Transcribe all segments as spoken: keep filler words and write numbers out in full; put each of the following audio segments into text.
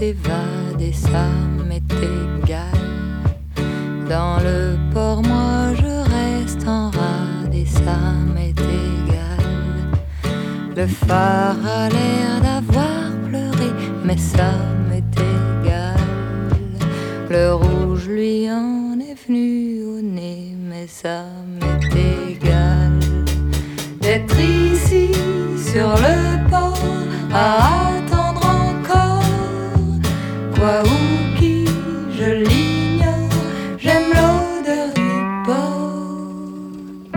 s'évade et ça m'est égal. Dans le port, moi je reste en rade et ça m'est égal. Le phare a l'air d'avoir pleuré, mais ça m'est égal. Le rouge lui en est venu au nez, mais ça m'est égal. D'être ici sur le port à attendre encore, quoi ou qui je l'ignore, j'aime l'odeur du port.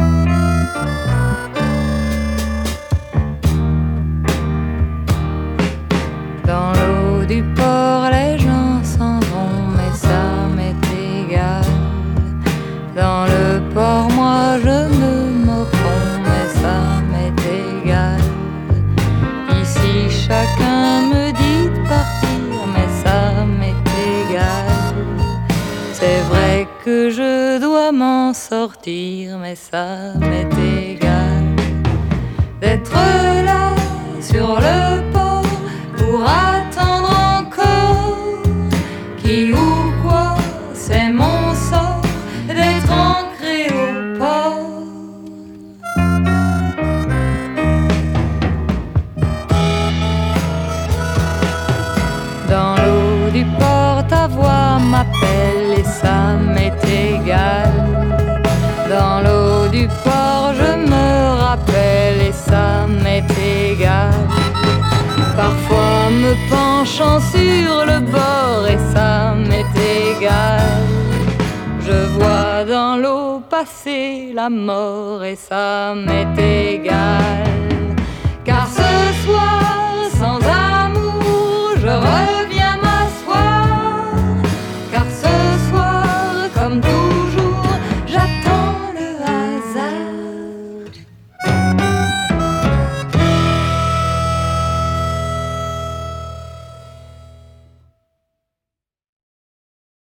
Dans l'eau du port les gens s'en vont, mais ça m'est égal. Dans le port moi je me morfonds, mais ça m'est égal. Ici chacun me dit de partir, mais ça m'est égal. C'est vrai que je dois m'en sortir, mais ça m'est égal. D'être là sur le port pour attendre encore, qui ou quoi, c'est mon sort d'être ancré au port. Dans l'eau du port, ta voix m'appelle et ça m'est égal. Dans l'eau du port, je me rappelle et ça m'est égal. Parfois me penchant sur le bord et ça m'est égal. Je vois dans l'eau passer la mort et ça m'est égal. Car ce